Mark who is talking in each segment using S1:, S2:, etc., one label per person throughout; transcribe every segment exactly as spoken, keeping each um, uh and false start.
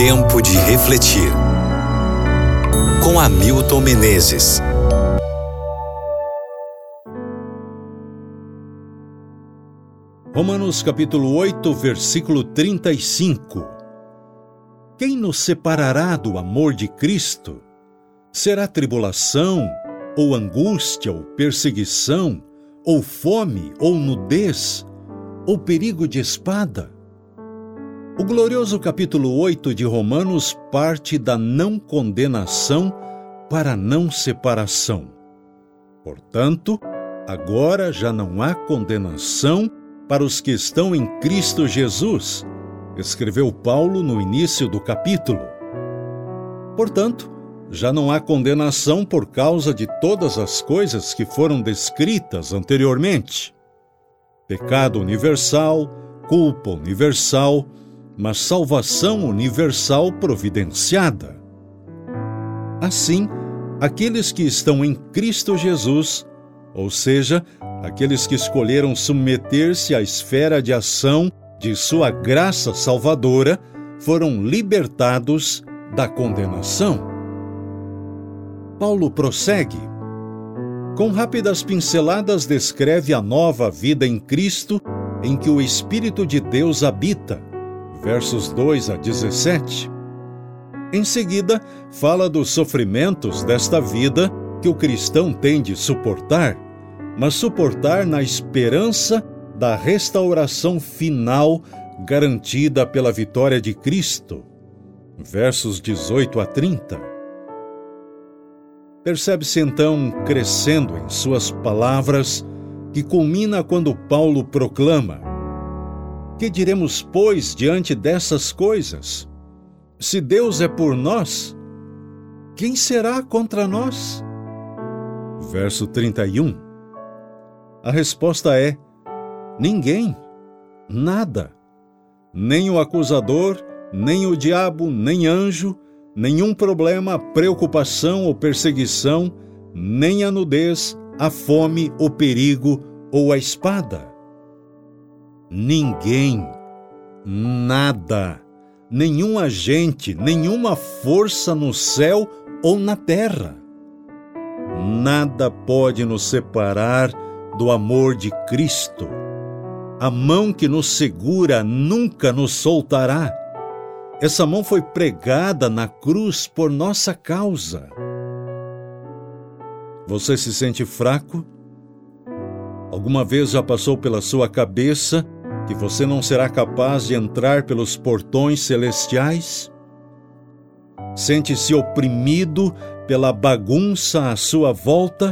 S1: Tempo de refletir. Com Hamilton Menezes.
S2: Romanos capítulo oito, versículo trinta e cinco. Quem nos separará do amor de Cristo? Será tribulação, ou angústia, ou perseguição, ou fome, ou nudez, ou perigo de espada? O glorioso capítulo oito de Romanos parte da não condenação para a não separação. Portanto, agora já não há condenação para os que estão em Cristo Jesus, escreveu Paulo no início do capítulo. Portanto, já não há condenação por causa de todas as coisas que foram descritas anteriormente. Pecado universal, culpa universal, mas salvação universal providenciada. Assim, aqueles que estão em Cristo Jesus, ou seja, aqueles que escolheram submeter-se à esfera de ação de sua graça salvadora, foram libertados da condenação. Paulo prossegue. Com rápidas pinceladas descreve a nova vida em Cristo em que o Espírito de Deus habita, versos dois a dezessete. Em seguida, fala dos sofrimentos desta vida que o cristão tem de suportar, mas suportar na esperança da restauração final garantida pela vitória de Cristo, versos dezoito a trinta. Percebe-se então crescendo em suas palavras, que culmina quando Paulo proclama: que diremos, pois, diante dessas coisas? Se Deus é por nós, quem será contra nós? Verso trinta e um. A resposta é: ninguém, nada. Nem o acusador, nem o diabo, nem anjo, nenhum problema, preocupação ou perseguição, nem a nudez, a fome, o perigo ou a espada. Ninguém, nada, nenhum agente, nenhuma força no céu ou na terra. Nada pode nos separar do amor de Cristo. A mão que nos segura nunca nos soltará. Essa mão foi pregada na cruz por nossa causa. Você se sente fraco? Alguma vez já passou pela sua cabeça que você não será capaz de entrar pelos portões celestiais? Sente-se oprimido pela bagunça à sua volta?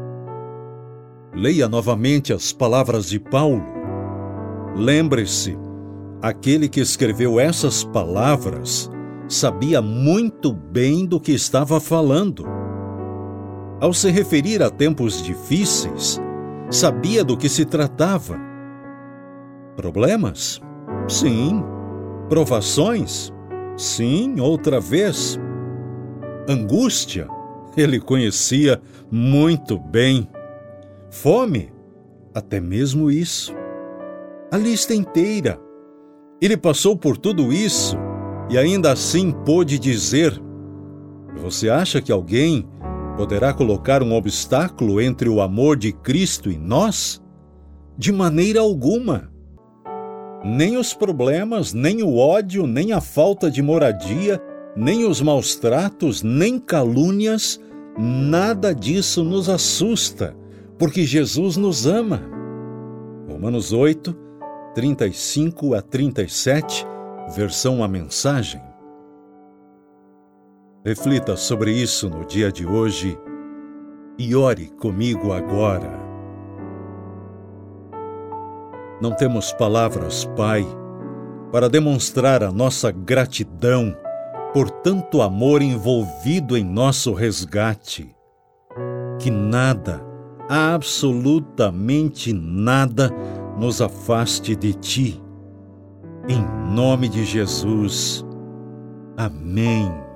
S2: Leia novamente as palavras de Paulo. Lembre-se, aquele que escreveu essas palavras sabia muito bem do que estava falando. Ao se referir a tempos difíceis, sabia do que se tratava. Problemas? Sim. Provações? Sim, outra vez. Angústia? Ele conhecia muito bem. Fome? Até mesmo isso. A lista inteira. Ele passou por tudo isso e ainda assim pôde dizer: você acha que alguém poderá colocar um obstáculo entre o amor de Cristo e nós? De maneira alguma. Nem os problemas, nem o ódio, nem a falta de moradia, nem os maus tratos, nem calúnias, nada disso nos assusta, porque Jesus nos ama. Romanos oito, trinta e cinco a trinta e sete, versão A Mensagem. Reflita sobre isso no dia de hoje e ore comigo agora. Não temos palavras, Pai, para demonstrar a nossa gratidão por tanto amor envolvido em nosso resgate. Que nada, absolutamente nada, nos afaste de Ti. Em nome de Jesus. Amém.